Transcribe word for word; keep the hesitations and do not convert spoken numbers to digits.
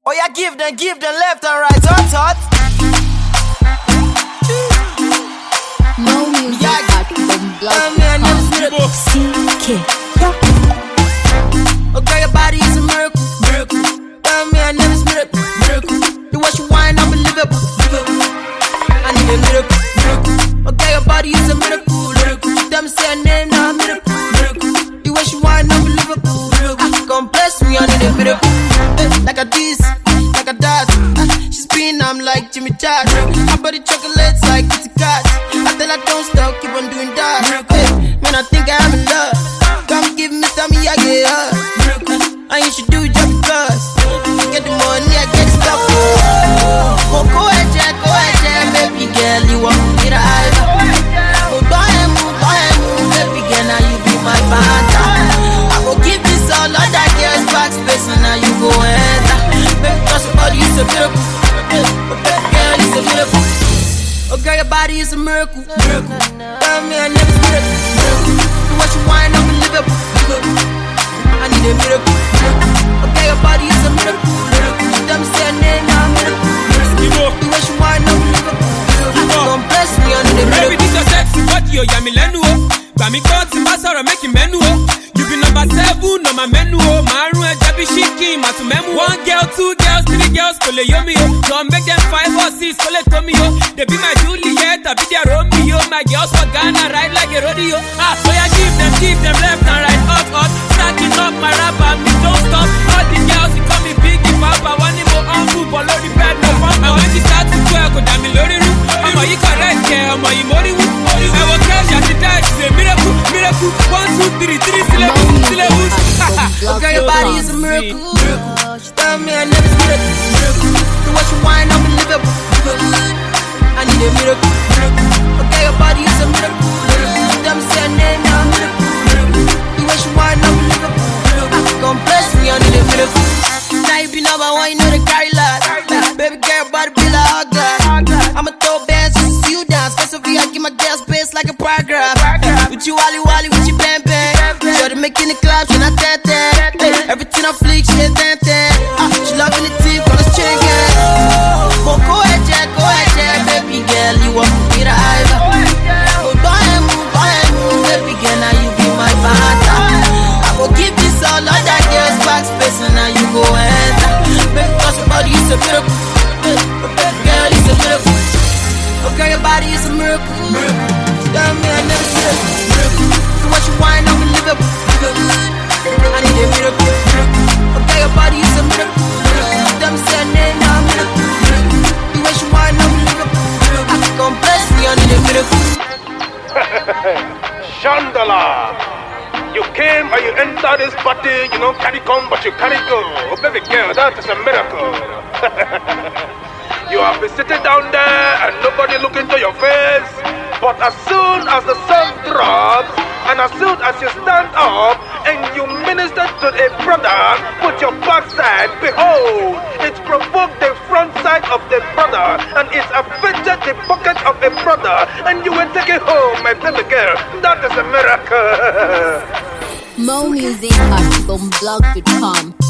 Oh yeah, give them, give them left and right, hot, hot. No music Yeah, at Bomblog man, never dot com. C K. Okay, your body is a miracle, miracle. Tell me I never miracle, miracle. The way you wind up unbelievable, I need a miracle, miracle. Okay, your body is a miracle, miracle. Tell me say her name now, miracle, miracle. The way she wind up unbelievable, miracle. Come bless me, I need a miracle. Like a this, like a that. She spin, I'm like Jimmy Chad. Her body chocolates like Kitty Kat. I tell her don't stop, keep on doing that. Hey, man, I think I'm in love. Come give me some, I get her. And you should do it just because. Get the money, I get stuff. Oh, go ahead, go ahead, baby girl, you want me to hide. Oh, go ahead, move, go ahead, move, baby girl, now you be my fanta. I go give this all other girls back space, and now you go enter. Baby, cause your body is a miracle. Oh, baby girl, it's a miracle. Oh, girl, your body is a miracle. Miracle. Tell me I never miracle. Miracle. Do what you want, I'm unbelievable. I need a miracle. Okay, your body is a miracle. Tell me say her name, I'm a miracle. Do what you want, I'm unbelievable. Don't bless me, I need a miracle. Baby, this your sexy body, oh, yeah, me lenu, oh. Gbami kan ti ma sọ̀rọ̀ make him menu, oh. You be number seven on my menu, oh. Marun ẹ jẹbi shiki, matu memu. One girl, two girls, three girls, kò lè yó mi, oh. Don't make them five or six, kò lè tó mi, oh. They be my Juliet, I be their Romeo. My girls for Ghana ride like a rodeo. Ah, so yeah, give them, give them left and right, hot, hot. Stacking up my rapper, me don't stop. All the girls, they call me Biggie Papa. One name more humble, but load the bed, no pump. And when she start to twerk, go down me lórí rú. Ọmọ yìí correct, yeah, ọmọ yìí mórí wú. I will catch her, she died, she's a miracle, miracle. One, two, three, three syllables, syllables. Okay, your body is a miracle. Miracle. She tell me I never miracle. Miracle. Do what you want, I'm unbelievable. I need a miracle. Miracle. Okay, your body is a miracle. Miracle. Tell me say her name, I'm a miracle. Miracle. Do what you want, I'm unbelievable. Miracle. Come bless me, I need a miracle. Now you be number one, you know the carry lot. Baby girl, body be like oh God. I'ma throw bands just to see you dance. First of all, I give my girl space like a paragraph. With you wally wally, with you bam bam. Shorty making the clap, she not that that. Everything I flick, she ain't that that. Ah, she loving the team, cause it's chicken. Go go ahead, Jack, go ahead, Jack, baby girl, you want me to hide. Oh, go ahead, move, go ahead, move, baby girl, now you be my fanta. I go give this all other girls back space, and now you go enter. Baby, cause your body is a miracle. Baby girl, it's a miracle. Okay, your body is a miracle. Tell me I never see it. Do what you want, I'm unbelievable. I need a miracle. Okay, your body is a miracle. Tell me say her name, now I'm a miracle. Do what you want, I'm unbelievable. Come bless me, I need a miracle. Chandala, you came and you entered this party, you know, carry come, but you carry go. Oh, baby girl, that is a miracle. You have been sitting down there and nobody look into your face. But as soon as the sun drops, and as soon as you stand up and you minister to a brother with your backside, behold, it provoked the front side of the brother, and it affected the pocket of a brother, and you will take it home, my baby girl. That is a miracle. More music at Bomblog dot com.